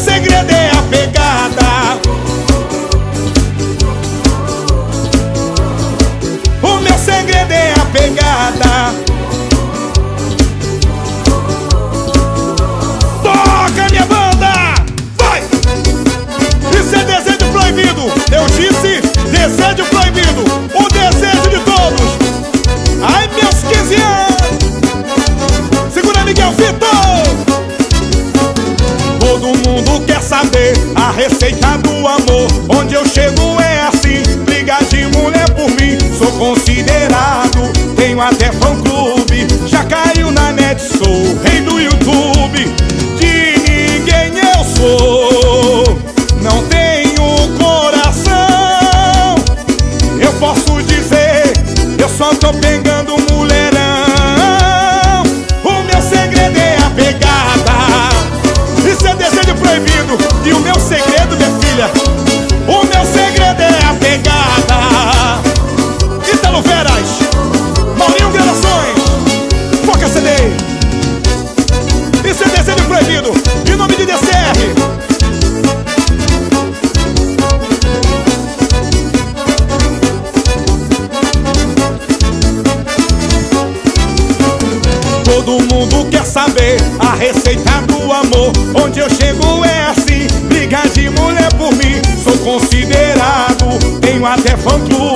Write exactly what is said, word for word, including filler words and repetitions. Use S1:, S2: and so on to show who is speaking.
S1: segredo é a pegada. O meu segredo é a pegada. Toca, minha banda! Vai! Isso é desejo proibido. Eu disse desejo proibido. O desejo de todos. Ai, meus quinze anos. Segura, Miguel Vitor. Todo mundo quer saber a receita do amor. Onde eu chego é assim, briga de mulher por mim. Sou considerado, tenho até fã-clube. Já caiu na net, sou rei do YouTube. De ninguém eu sou, não tenho coração. Eu posso dizer, eu só tô pegando mulherão. O meu segredo é a pegada. Isso é desejo proibido. E o meu segredo, minha filha, o meu segredo é a pegada. Ítalo Veras, Maurinho Gravações, Foca C D. Isso é desejo proibido. Em nome de D C R. Todo mundo quer saber a receita do amor. Onde eu chego é assim, briga de mulher por mim. Sou considerado, tenho até fã-clube.